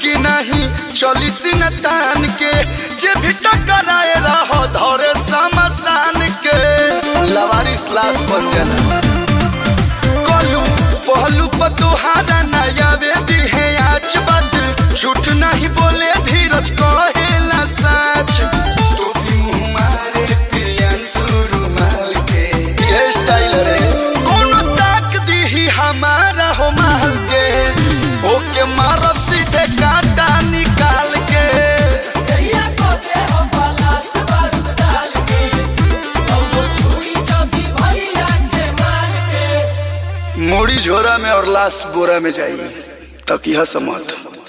कि नहीं चली सिन तान के जे भी टकराए रहो धरे समसान के लवारिस लाश बन जाला कोलू पहलू पतोहारा नया वेदी है आज बात झूठ नहीं बोले धीरज कहेला सच तो भी मारे प्रियंशु रुमाल के ये स्टाइल रे कोनो ताक दी ही हमारा हो माल के ओके मारब सीधे काटा निकाल के दैया को दे हम लास्ट बारूद डाल के वो छुरी चौकी भैया के मार के मोड़ी झोरा में और लाश बोरा में जाई तक यह समझ